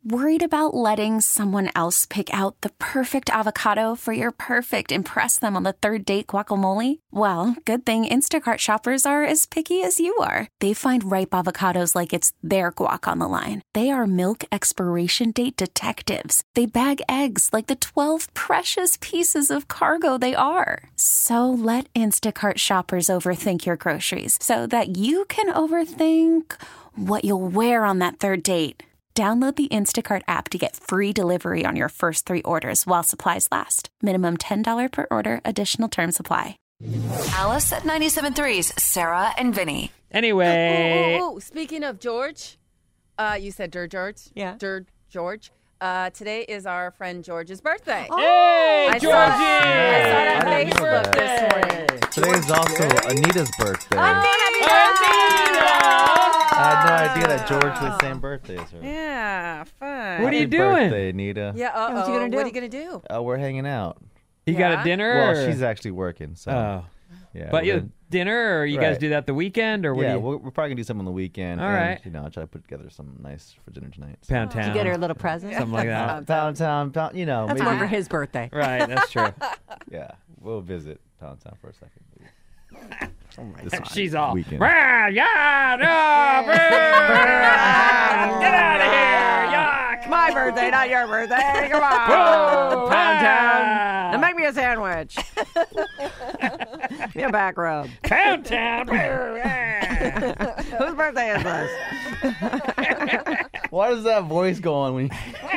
Worried about letting someone else pick out the perfect avocado for your perfect impress them on the third date guacamole? Well, good thing Instacart shoppers are as picky as you are. They find ripe avocados like it's their guac on the line. They are milk expiration date detectives. They bag eggs like the 12 precious pieces of cargo they are. So let Instacart shoppers overthink your groceries so that you can overthink what you'll wear on that third date. Download the Instacart app to get free delivery on your first 3 orders while supplies last. Minimum $10 per order. Additional terms apply. Alice at 97.3's Sarah and Vinny. Anyway. Speaking of George, you said George? Yeah. George. Today is our friend George's birthday. Hey, Georgie! I saw it on Facebook this morning. Today is also Anita's birthday. Anita! I had no idea that George was the same birthday as her. Yeah, fun. What are you Happy doing? Birthday, Anita. Yeah, What you gonna do? What are you going to do? We're hanging out. You got a dinner? Well, or? she's actually working, so. Oh. Yeah. But we're you dinner, or you guys Right. do that the weekend, or what? yeah, do you... we're probably going to do something on the weekend. All and, right. You know, I'll try to put together something nice for dinner tonight. So. Pound Town. Did you get her a little present? Something like that. Pound Town, you know, That's maybe. more for his birthday. Right, that's true. Yeah, we'll visit Pound Town for a second. She's all. Weekend. "Rah, yeah, no, brr, get out of here! Yuck! My birthday, not your birthday. Come on. Whoa, Pound Town. ah. Now make me a sandwich. Give me a back rub. Pound Town! Brr, ah. Whose birthday is this? Why does that voice go on when you...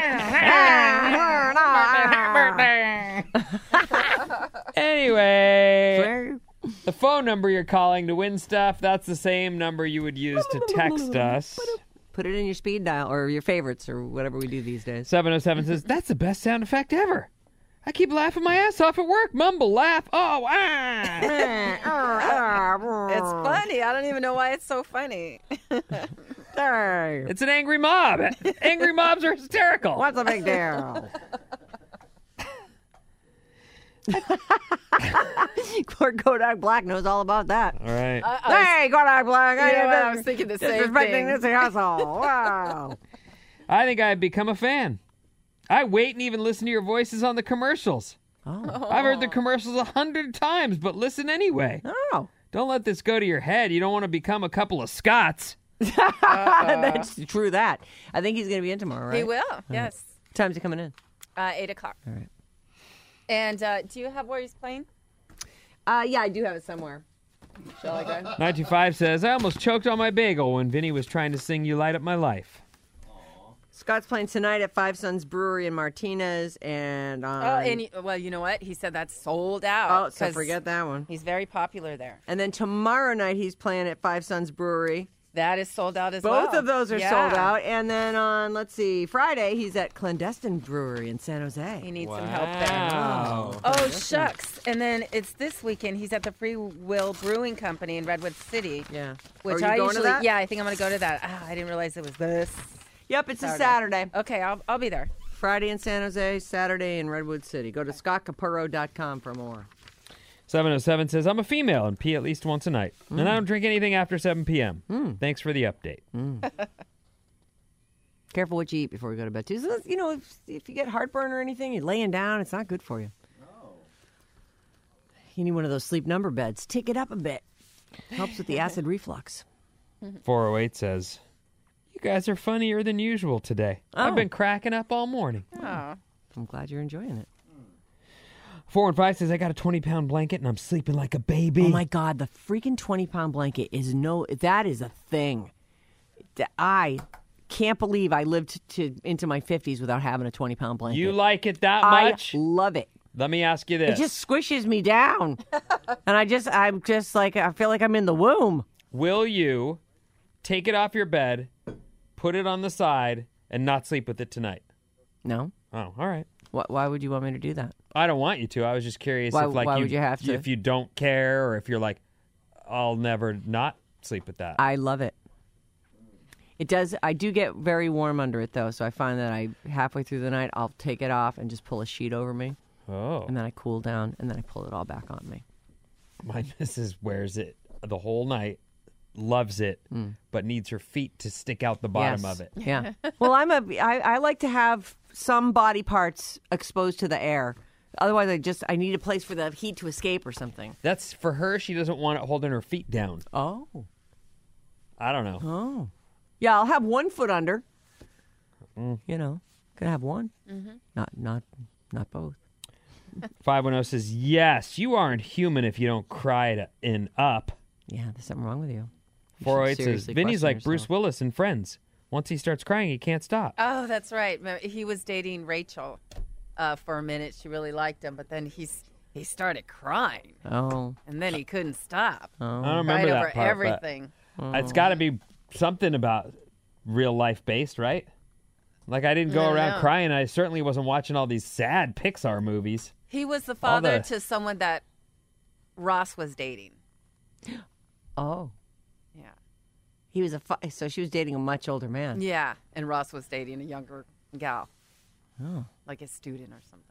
Anyway, the phone number you're calling to win stuff, that's the same number you would use to text us. Put it in your speed dial or your favorites or whatever we do these days. 707 says, that's the best sound effect ever. I keep laughing my ass off at work. Mumble, laugh. Oh, ah. It's funny. I don't even know why it's so funny. It's an angry mob. Angry mobs are hysterical. What's the big deal? Kodak Black knows all about that. All right. Hey, Kodak Black. You know what? I was thinking the same disrespecting thing. this asshole. Wow. I think I've become a fan. I wait and even listen to your voices on the commercials. Oh. I've heard the commercials 100 times, but listen anyway. Oh. Don't let this go to your head. You don't want to become a couple of Scots. That's true that. I think he's going to be in tomorrow, right? He will, yes. What time's he coming in? 8 o'clock. All right. And do you have where he's playing? Yeah, I do have it somewhere. Shall I go? 925 says, I almost choked on my bagel when Vinny was trying to sing You Light Up My Life. Scott's playing tonight at Five Sons Brewery in Martinez, and well, you know what? He said that's sold out. oh, so 'cause forget that one. He's very popular there. And then tomorrow night he's playing at Five Sons Brewery. That is sold out as well. Both of those are Yeah. sold out. And then on, let's see, Friday he's at Clandestine Brewery in San Jose. He needs some help there. Wow. Oh, shucks. And then it's this weekend. He's at the Free Will Brewing Company in Redwood City. Yeah. Which Are you I going usually, to that? yeah, I think I'm going to go to that. I didn't realize it was this. Yep, it's a Saturday. Okay, I'll be there. Friday in San Jose, Saturday in Redwood City. Go to scottcapurro.com for more. 707 says, I'm a female and pee at least once a night. And I don't drink anything after 7 p.m. Thanks for the update. Careful what you eat before you go to bed, too. So, you know, if you get heartburn or anything, you're laying down, it's not good for you. No. You need one of those sleep number beds. Take it up a bit. Helps with the acid reflux. 408 says, you guys are funnier than usual today. I've been cracking up all morning. Oh. I'm glad you're enjoying it. 415 says, I got a 20-pound blanket and I'm sleeping like a baby. Oh, my God. The freaking 20-pound blanket is that is a thing. I can't believe I lived into my 50s without having a 20-pound blanket. You like it that I much? love it. Let me ask you this. It just squishes me down. And I'm just like, I feel like I'm in the womb. Will you take it off your bed, put it on the side, and not sleep with it tonight? No. Oh, all right. Why would you want me to do that? I don't want you to. I was just curious Why if like would you have to? If you don't care or if you're like, I'll never not sleep with that. I love it. It does. I do get very warm under it, though, so I find that halfway through the night, I'll take it off and just pull a sheet over me. Oh. And then I cool down, and then I pull it all back on me. My missus wears it the whole night, loves it, but needs her feet to stick out the bottom Yes. of it. Yeah. Well, I like to have some body parts exposed to the air. Otherwise, I need a place for the heat to escape or something. That's for her. She doesn't want it holding her feet down. Oh. I don't know. Oh. Yeah, I'll have one foot under. You know, could have one. Not both. 510 says, yes, you aren't human if you don't cry in Up. Yeah, there's something wrong with you. 408 says, seriously Vinny's question like Bruce yourself. Willis in Friends. Once he starts crying, he can't stop. Oh, that's right. He was dating Rachel for a minute. She really liked him, but then he started crying, Oh. and then he couldn't stop. I don't Cried remember that over part. everything. But it's got to be something about real life based, right? Like I didn't go I don't around know. crying. I certainly wasn't watching all these sad Pixar movies. He was the father the- to someone that Ross was dating. Oh. Yeah. He was so she was dating a much older man. Yeah, and Ross was dating a younger gal. Oh. Like a student or something.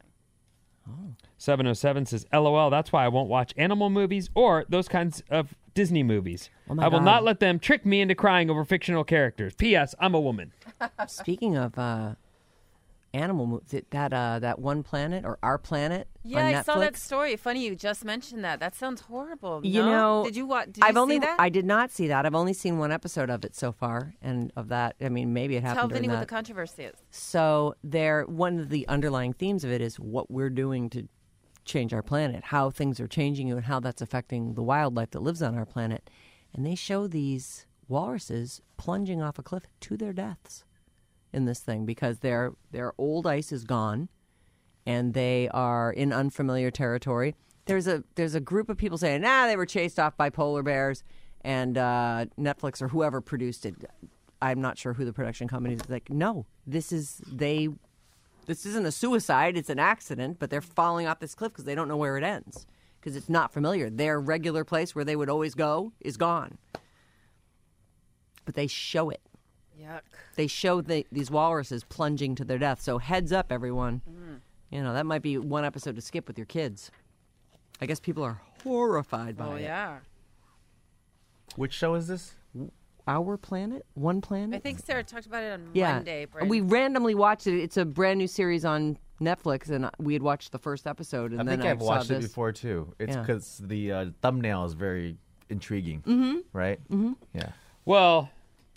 707 says, LOL, that's why I won't watch animal movies or those kinds of Disney movies. Oh my I will God. not let them trick me into crying over fictional characters. P.S. I'm a woman. Speaking of animal movies, that One Planet or Our Planet Yeah, on I saw that Netflix? story. Funny you just mentioned that. That sounds horrible. You no? know, Did you watch? I've you only see that? I did not see that. I've only seen one episode of it so far, and of that, I mean, maybe it happened Tell during Vinny what that. the controversy is. So one of the underlying themes of it is what we're doing to change our planet, how things are changing and how that's affecting the wildlife that lives on our planet. And they show these walruses plunging off a cliff to their deaths in this thing because their old ice is gone and they are in unfamiliar territory. There's a group of people saying, they were chased off by polar bears, and Netflix or whoever produced it, I'm not sure who the production company is, like, no, this isn't a suicide, it's an accident, but they're falling off this cliff because they don't know where it ends because it's not familiar. Their regular place where they would always go is gone. But they show it. Yuck. They show these walruses plunging to their death. So heads up, everyone. You know, that might be one episode to skip with your kids. I guess people are horrified by Oh it. yeah. Which show is this? Our Planet? One Planet? I think Sarah talked about it on Yeah. Monday. Brent. We randomly watched it. It's a brand new series on Netflix, and we had watched the first episode. And I then think I've saw watched it this. before too. It's Yeah. because the thumbnail is very intriguing. Mm-hmm. Right? Mm-hmm. Yeah. Well,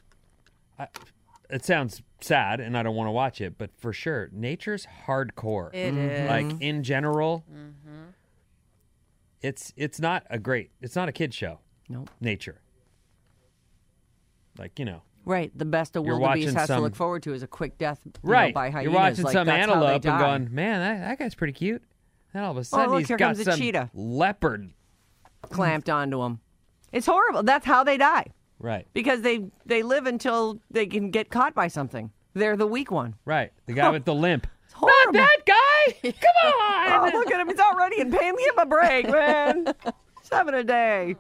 it sounds sad, and I don't want to watch it, but for sure, nature's hardcore. It is. Like in general, it's not a kid show. Nope. Nature. Like, Right. The best a You're wildebeest watching has to some- look forward to is a quick death right. by hyenas. You're watching Like, some that's how they antelope and die. going, man, that guy's pretty cute. And all of a sudden, look, he's here got comes a some cheetah. leopard. Clamped onto them. It's horrible. That's how they die. Right. Because they live until they can get caught by something. They're the weak one. Right. The guy with the limp. It's horrible. Not that guy! Come Oh, on! look at him. He's already in pain. Give him a break, man. 7 a day.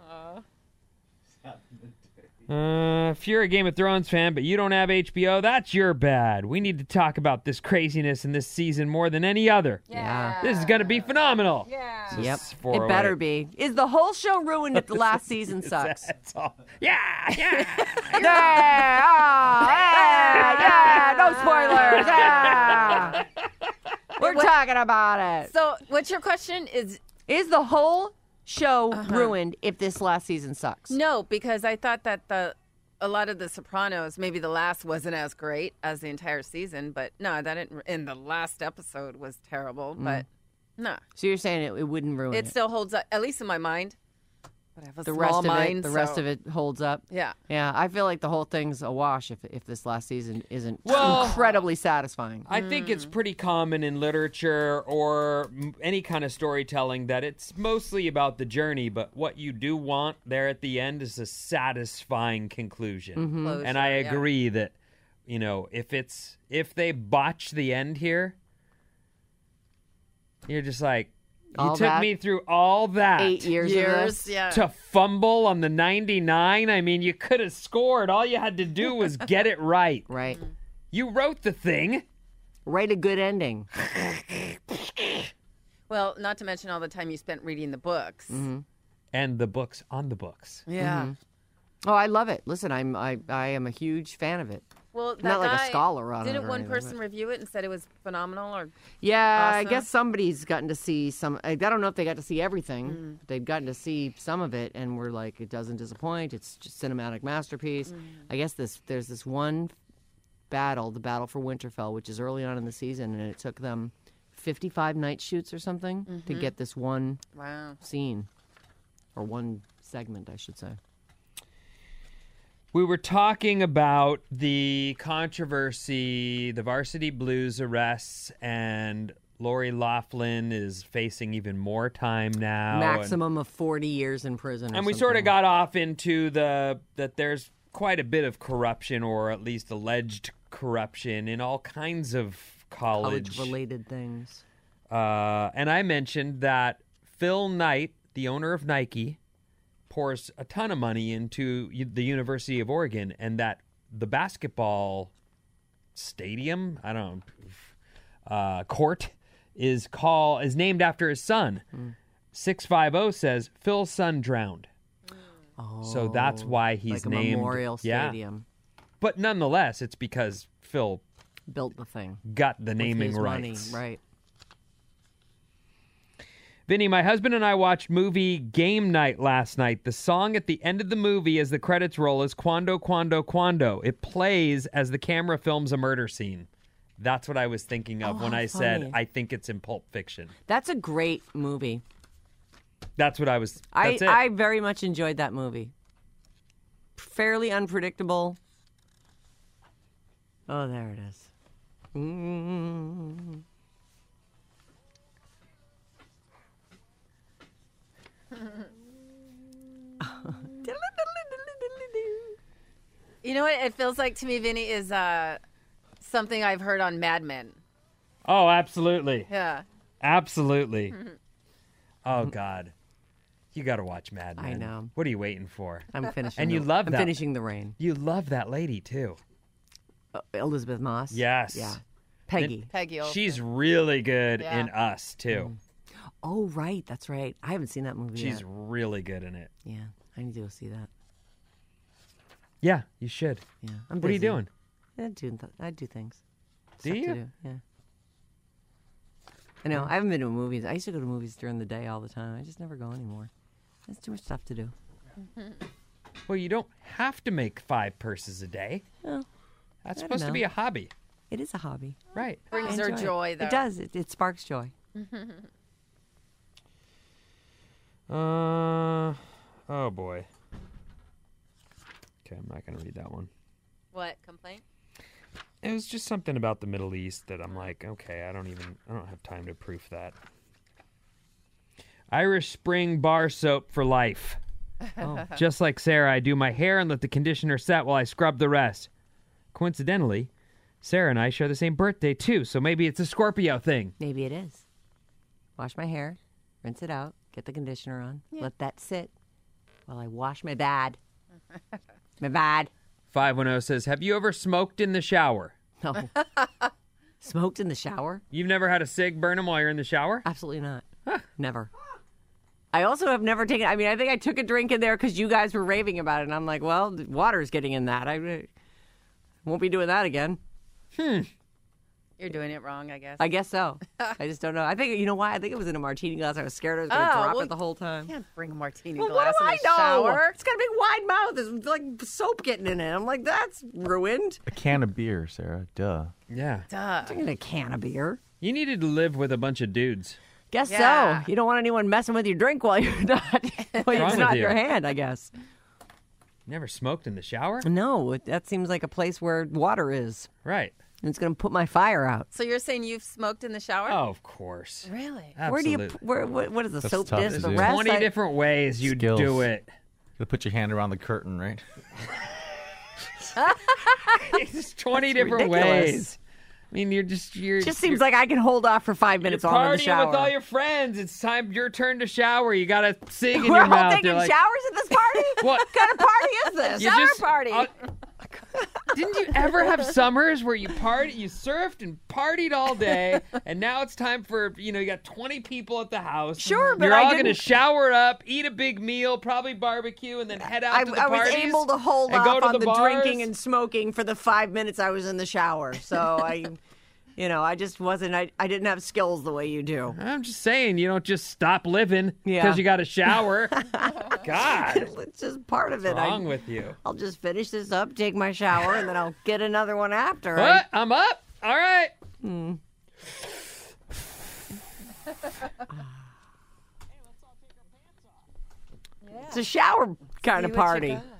If you're a Game of Thrones fan, but you don't have HBO, that's your bad. We need to talk about this craziness in this season more than any other. Yeah. This is going to be phenomenal. Yeah. This Yep. is It 408. better be. Is the whole show ruined if the last season sucks? That's all. Yeah, yeah. Yeah, no spoilers. Yeah. We're talking about it. So, what's your question? Is the whole show ruined if this last season sucks? No, because I thought that a lot of The Sopranos, maybe the last wasn't as great as the entire season, but no, that didn't. And the last episode was terrible, but no, So you're saying it wouldn't ruin it? it still holds up, at least in my mind. But I have a The small rest of mind. it, the rest so- of it holds up. Yeah. Yeah, I feel like the whole thing's a wash if this last season isn't Well, incredibly satisfying. I think it's pretty common in literature or any kind of storytelling that it's mostly about the journey, but what you do want there at the end is a satisfying conclusion. Closure, And I yeah. agree that, if they botch the end here, you're just like, you All took that? me through all that 8 years, of Years, this. yeah. to fumble on the 99. I mean, you could have scored. All you had to do was get it right. Right. You wrote the thing. Write a good ending. Well, not to mention all the time you spent reading the books. And the books on the books. Yeah. Oh, I love it. Listen, I am a huge fan of it. Well, that Not like a guy- scholar on it Didn't or one anything, person but- review it and said it was phenomenal? Or Yeah, I Awesome. guess somebody's gotten to see some. I don't know if they got to see everything. They've gotten to see some of it, and we're like, it doesn't disappoint. It's just cinematic masterpiece. I guess there's this one battle, the Battle for Winterfell, which is early on in the season, and it took them 55 night shoots or something to get this one wow. scene, or one segment, I should say. We were talking about the controversy, the Varsity Blues arrests, and Lori Loughlin is facing even more time now. Maximum of 40 years in prison. And we sort of got off into that there's quite a bit of corruption, or at least alleged corruption, in all kinds of college-related things. And I mentioned that Phil Knight, the owner of Nike, pours a ton of money into the University of Oregon, and that the basketball stadium, I don't know, court is named after his son. 650 says Phil's son drowned. So that's why he's like a named memorial stadium. But nonetheless, it's because Phil Built the thing. got the With naming his rights. money, right. Vinny, my husband and I watched movie Game Night last night. The song at the end of the movie as the credits roll is Quando, Quando, Quando. It plays as the camera films a murder scene. That's what I was thinking of when how I said funny. I think it's in Pulp Fiction. That's a great movie. That's what I was. That's it. I very much enjoyed that movie. Fairly unpredictable. Oh, there it is. You know what it feels like to me, Vinny, is something I've heard on Mad Men. Oh, absolutely. Yeah. Absolutely. Oh, God. You got to watch Mad Men. I know. What are you waiting for? I'm finishing. And you the, love I'm that. finishing The Rain. You love that lady, too. Elizabeth Moss. Yes. Yeah. Peggy. Peggy Olsen. She's really good Yeah. in Us, too. Oh, right. That's right. I haven't seen that movie She's yet. really good in it. Yeah. I need to go see that. Yeah, you should. Yeah. I'm What are you busy. doing? I do things. Do Stuff you? To do. Yeah. I know. I haven't been to movies. I used to go to movies during the day all the time. I just never go anymore. There's too much stuff to do. Well, you don't have to make 5 purses a day. Oh, That's I don't supposed to know. be a hobby. it is a hobby. Right. Brings I her enjoy joy, it. though. It does. It sparks joy. Oh, boy. Okay, I'm not going to read that one. What? Complaint? It was just something about the Middle East that I'm like, okay, I don't have time to proof that. Irish Spring bar soap for life. Oh. Just like Sarah, I do my hair and let the conditioner set while I scrub the rest. Coincidentally, Sarah and I share the same birthday too, so maybe it's a Scorpio thing. Maybe it is. Wash my hair, rinse it out, get the conditioner on, let that sit while I wash my bad. My bad. 510 says, have you ever smoked in the shower? No. Smoked in the shower? You've never had a cig burn 'em while you're in the shower? Absolutely not. Never. I also have never taken, I mean, I think I took a drink in there because you guys were raving about it. And I'm like, well, the water's getting in that. I won't be doing that again. You're doing it wrong, I guess. I guess so. I just don't know. I think, you know why? I think it was in a martini glass. I was scared I was going to drop well, it the whole time. You can't bring a martini Well, glass what do in I the know? shower. It's got a big wide mouth. There's like soap getting in it. I'm like, that's ruined. A can of beer, Sarah. Duh. Yeah. Duh. Drinking a can of beer. You needed to live with a bunch of dudes. Guess Yeah. so. You don't want anyone messing with your drink while you're not, while wrong it's not with in your you? hand, I guess. Never smoked in the shower? No, that seems like a place where water is. Right. And it's going to put my fire out. So you're saying you've smoked in the shower? Oh, of course. Really? Absolutely. What is the That's soap tough dish? to The do. rest? 20 different ways you Skills. do it. You put your hand around the curtain, right? It's 20 That's different ridiculous. ways. I mean, you're Just you're seems like I can hold off for 5 minutes you're while I'm in partying the shower. with all your friends. It's time your turn to shower. You got a cig in We're your all mouth. taking You're like, showers at this party? What? What kind of party is this? You Shower just- party. Didn't you ever have summers where you surfed and partied all day, and now it's time for, you got 20 people at the house. Sure, but you're I all going to didn't- shower up, eat a big meal, probably barbecue, and then head out to the I was parties able to hold and go off to on the bars. drinking and smoking for the 5 minutes I was in the shower. So I just wasn't. I didn't have skills the way you do. I'm just saying, you don't just stop living Yeah. because you got a shower. God, It's just part of it. what's wrong with you? I'll just finish this up, take my shower, and then I'll get another one after. What? I'm up. All right. It's a shower kind of See what you party. got.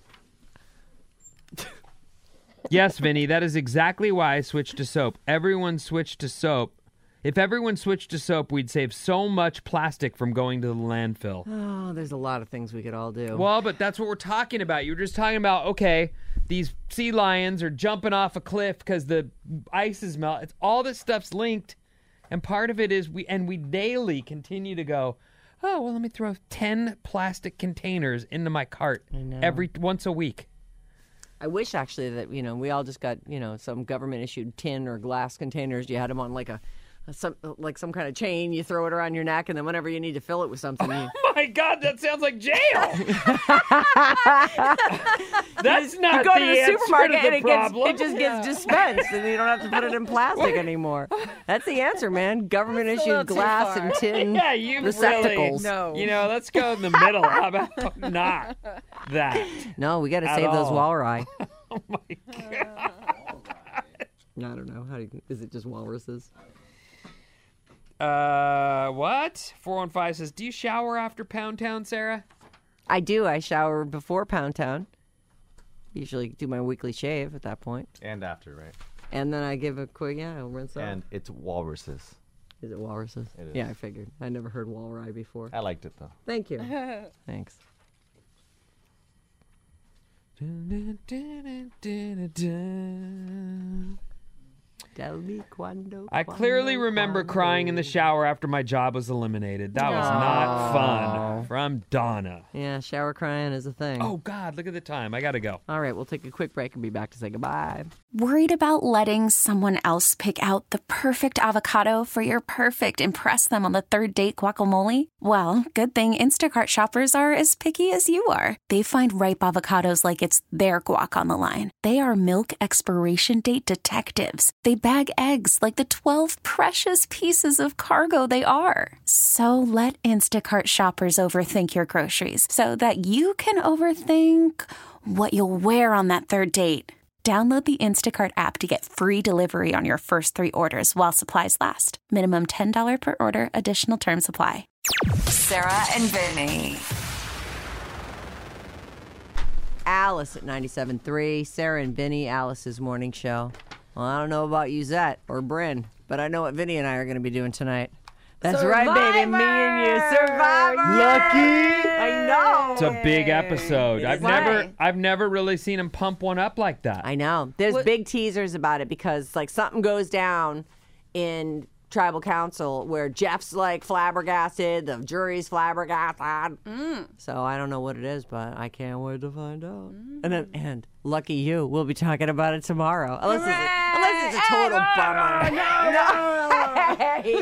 Yes, Vinny, that is exactly why I switched to soap. Everyone switched to soap. If everyone switched to soap, we'd save so much plastic from going to the landfill. Oh, there's a lot of things we could all do. Well, but that's what we're talking about. You were just talking about, okay, these sea lions are jumping off a cliff because the ice is melting. It's all this stuff's linked, and part of it is we daily continue to go, oh, well, let me throw 10 plastic containers into my cart once a week. I wish actually that we all just got some government issued tin or glass containers. You had them on like some kind of chain. You throw it around your neck, and then whenever you need to fill it with something, you... Oh my God, that sounds like jail. That's not you go the to the answer supermarket to the and problem. it just gets dispensed, and you don't have to put it in plastic anymore. That's the answer, man. Government That's a little issued too glass far. and tin Yeah, you receptacles. really. No. Let's go in the middle. How about not that? No, we got to At save those all. walrus. Oh my God. I don't know. Is it just walruses? What? 415 says, do you shower after Pound Town, Sarah? I do. I shower before Pound Town. Usually do my weekly shave at that point. And after, right? And then I give a quick, I'll rinse off. And it's walruses. Is it walruses? It is. Yeah, I figured. I never heard walrus before. I liked it, though. Thank you. Thanks. Tell me cuando. I clearly remember crying in the shower after my job was eliminated. That was not fun. From Donna. Yeah, shower crying is a thing. Oh, God, look at the time. I got to go. All right, we'll take a quick break and be back to say goodbye. Worried about letting someone else pick out the perfect avocado for your perfect impress them on the third date guacamole? Well, good thing Instacart shoppers are as picky as you are. They find ripe avocados like it's their guac on the line. They are milk expiration date detectives. They bag eggs like the 12 precious pieces of cargo they are. So let Instacart shoppers overthink your groceries so that you can overthink what you'll wear on that third date. Download the Instacart app to get free delivery on your first 3 orders while supplies last. Minimum $10 per order. Additional terms apply. Sarah and Vinny. Alice at 97.3, Sarah and Vinny, Alice's morning show. Well, I don't know about Yuzette or Bryn, but I know what Vinny and I are going to be doing tonight. That's right, baby. Me and you, Survivor. Lucky. I know. It's a big episode. Why? I've never really seen him pump one up like that. I know. There's big teasers about it because like something goes down in tribal council where Jeff's like flabbergasted, the jury's flabbergasted. So I don't know what it is, but I can't wait to find out. And lucky you, we'll be talking about it tomorrow. Unless it's a total bummer. No. Hey.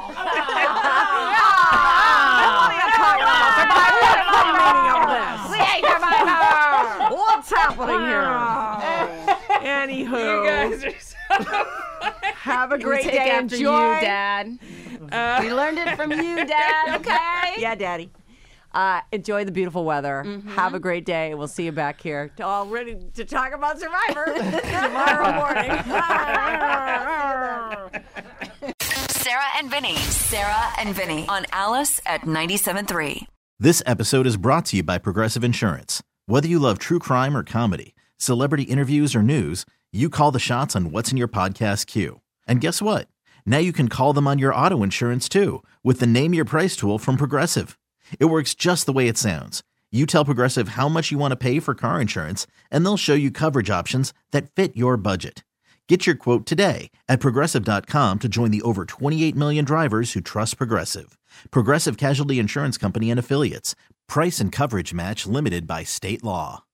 What's happening here? Anywho, You guys are so have a great Take day. after Enjoy. you, Dad. We learned it from you, Dad. Okay. Yeah, Daddy. Enjoy the beautiful weather. Have a great day. We'll see you back here all ready to talk about Survivor tomorrow morning. Sarah and Vinny. Sarah and Vinny on Alice at 97.3. This episode is brought to you by Progressive Insurance. Whether you love true crime or comedy, celebrity interviews or news, you call the shots on what's in your podcast queue. And guess what? Now you can call them on your auto insurance too with the Name Your Price tool from Progressive. It works just the way it sounds. You tell Progressive how much you want to pay for car insurance, and they'll show you coverage options that fit your budget. Get your quote today at Progressive.com to join the over 28 million drivers who trust Progressive. Progressive Casualty Insurance Company and Affiliates. Price and coverage match limited by state law.